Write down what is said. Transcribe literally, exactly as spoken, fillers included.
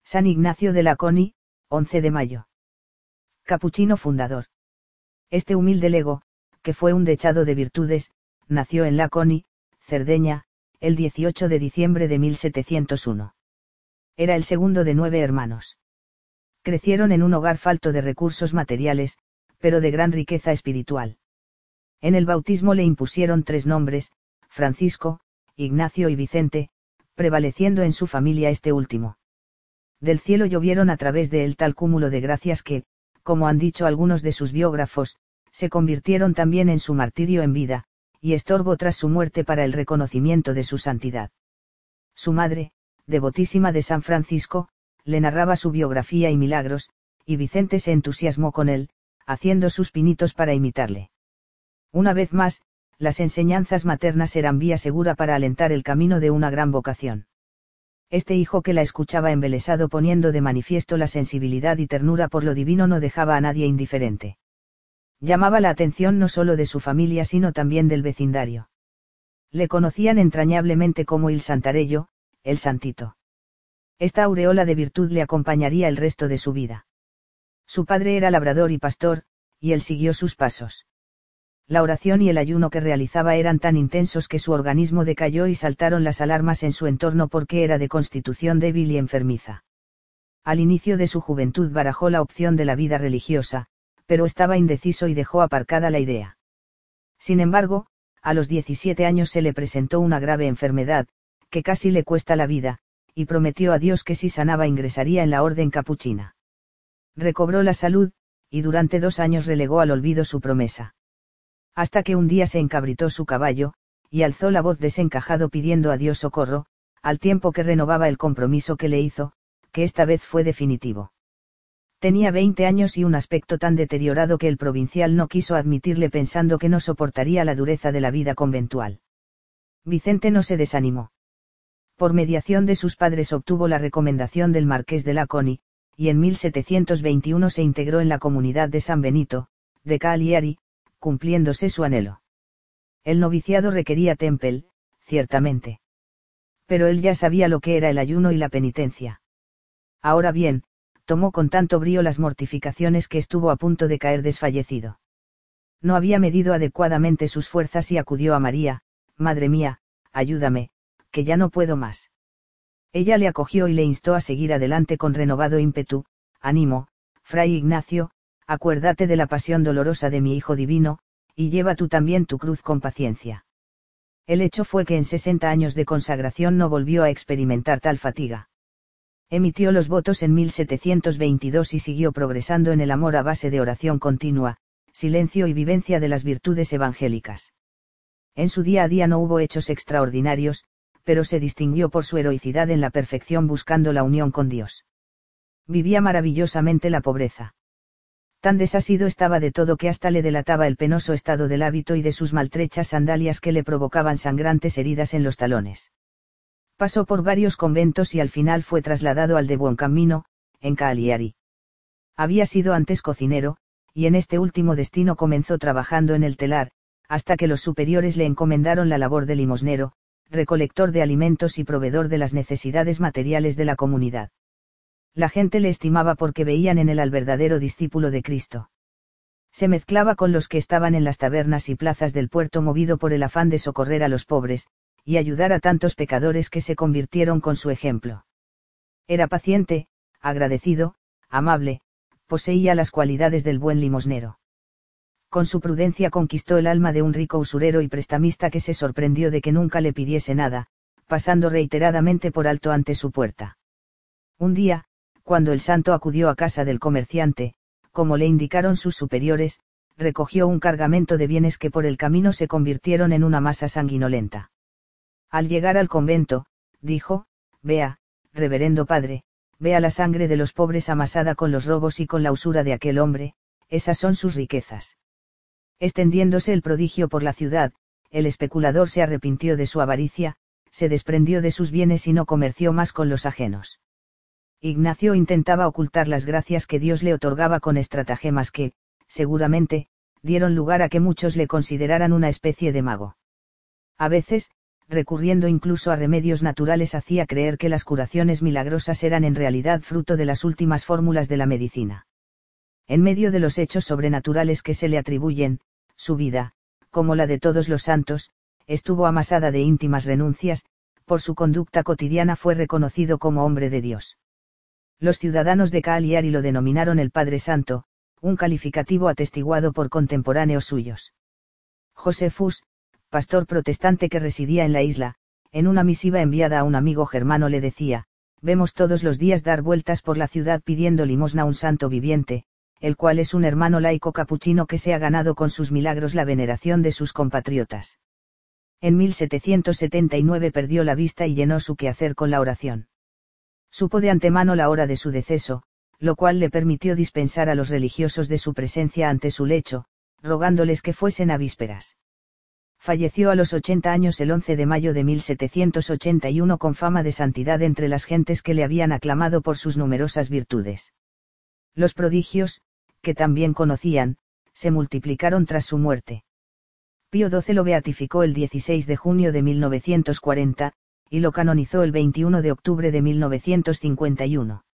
San Ignacio de Laconi, once de mayo. Capuchino fundador. Este humilde lego, que fue un dechado de virtudes, nació en Laconi, Cerdeña, el dieciocho de diciembre de mil setecientos uno. Era el segundo de nueve hermanos. Crecieron en un hogar falto de recursos materiales, pero de gran riqueza espiritual. En el bautismo le impusieron tres nombres, Francisco, Ignacio y Vicente, prevaleciendo en su familia este último. Del cielo llovieron a través de él tal cúmulo de gracias que, como han dicho algunos de sus biógrafos, se convirtieron también en su martirio en vida, y estorbo tras su muerte para el reconocimiento de su santidad. Su madre, devotísima de San Francisco, le narraba su biografía y milagros, y Vicente se entusiasmó con él, haciendo sus pinitos para imitarle. Una vez más, las enseñanzas maternas eran vía segura para alentar el camino de una gran vocación. Este hijo que la escuchaba embelesado poniendo de manifiesto la sensibilidad y ternura por lo divino no dejaba a nadie indiferente. Llamaba la atención no solo de su familia sino también del vecindario. Le conocían entrañablemente como il Santarello, el Santito. Esta aureola de virtud le acompañaría el resto de su vida. Su padre era labrador y pastor, y él siguió sus pasos. La oración y el ayuno que realizaba eran tan intensos que su organismo decayó y saltaron las alarmas en su entorno porque era de constitución débil y enfermiza. Al inicio de su juventud barajó la opción de la vida religiosa, pero estaba indeciso y dejó aparcada la idea. Sin embargo, a los diecisiete años se le presentó una grave enfermedad, que casi le cuesta la vida, y prometió a Dios que si sanaba ingresaría en la orden capuchina. Recobró la salud, y durante dos años relegó al olvido su promesa. Hasta que un día se encabritó su caballo, y alzó la voz desencajado pidiendo a Dios socorro, al tiempo que renovaba el compromiso que le hizo, que esta vez fue definitivo. Tenía veinte años y un aspecto tan deteriorado que el provincial no quiso admitirle pensando que no soportaría la dureza de la vida conventual. Vicente no se desanimó. Por mediación de sus padres obtuvo la recomendación del marqués de Laconi, y en mil setecientos veintiuno se integró en la comunidad de San Benito, de Cagliari, cumpliéndose su anhelo. El noviciado requería tempel, ciertamente. Pero él ya sabía lo que era el ayuno y la penitencia. Ahora bien, tomó con tanto brío las mortificaciones que estuvo a punto de caer desfallecido. No había medido adecuadamente sus fuerzas y acudió a María: «Madre mía, ayúdame, que ya no puedo más». Ella le acogió y le instó a seguir adelante con renovado ímpetu: «Ánimo, Fray Ignacio, acuérdate de la pasión dolorosa de mi Hijo Divino, y lleva tú también tu cruz con paciencia». El hecho fue que en sesenta años de consagración no volvió a experimentar tal fatiga. Emitió los votos en mil setecientos veintidós y siguió progresando en el amor a base de oración continua, silencio y vivencia de las virtudes evangélicas. En su día a día no hubo hechos extraordinarios, pero se distinguió por su heroicidad en la perfección buscando la unión con Dios. Vivía maravillosamente la pobreza. Tan desasido estaba de todo que hasta le delataba el penoso estado del hábito y de sus maltrechas sandalias que le provocaban sangrantes heridas en los talones. Pasó por varios conventos y al final fue trasladado al de Buoncamino, en Cagliari. Había sido antes cocinero, y en este último destino comenzó trabajando en el telar, hasta que los superiores le encomendaron la labor de limosnero, recolector de alimentos y proveedor de las necesidades materiales de la comunidad. La gente le estimaba porque veían en él al verdadero discípulo de Cristo. Se mezclaba con los que estaban en las tabernas y plazas del puerto movido por el afán de socorrer a los pobres, y ayudar a tantos pecadores que se convirtieron con su ejemplo. Era paciente, agradecido, amable, poseía las cualidades del buen limosnero. Con su prudencia conquistó el alma de un rico usurero y prestamista que se sorprendió de que nunca le pidiese nada, pasando reiteradamente por alto ante su puerta. Un día, cuando el santo acudió a casa del comerciante, como le indicaron sus superiores, recogió un cargamento de bienes que por el camino se convirtieron en una masa sanguinolenta. Al llegar al convento, dijo: «Vea, reverendo padre, vea la sangre de los pobres amasada con los robos y con la usura de aquel hombre, esas son sus riquezas». Extendiéndose el prodigio por la ciudad, el especulador se arrepintió de su avaricia, se desprendió de sus bienes y no comerció más con los ajenos. Ignacio intentaba ocultar las gracias que Dios le otorgaba con estratagemas que, seguramente, dieron lugar a que muchos le consideraran una especie de mago. A veces, recurriendo incluso a remedios naturales, hacía creer que las curaciones milagrosas eran en realidad fruto de las últimas fórmulas de la medicina. En medio de los hechos sobrenaturales que se le atribuyen, su vida, como la de todos los santos, estuvo amasada de íntimas renuncias. Por su conducta cotidiana fue reconocido como hombre de Dios. Los ciudadanos de Cagliari lo denominaron el Padre Santo, un calificativo atestiguado por contemporáneos suyos. Josefus, pastor protestante que residía en la isla, en una misiva enviada a un amigo germano le decía: vemos todos los días dar vueltas por la ciudad pidiendo limosna a un santo viviente, el cual es un hermano laico capuchino que se ha ganado con sus milagros la veneración de sus compatriotas. En mil setecientos setenta y nueve perdió la vista y llenó su quehacer con la oración. Supo de antemano la hora de su deceso, lo cual le permitió dispensar a los religiosos de su presencia ante su lecho, rogándoles que fuesen a vísperas. Falleció a los ochenta años el once de mayo de mil setecientos ochenta y uno con fama de santidad entre las gentes que le habían aclamado por sus numerosas virtudes. Los prodigios, que también conocían, se multiplicaron tras su muerte. Pío doce lo beatificó el dieciséis de junio de mil novecientos cuarenta, y lo canonizó el veintiuno de octubre de mil novecientos cincuenta y uno.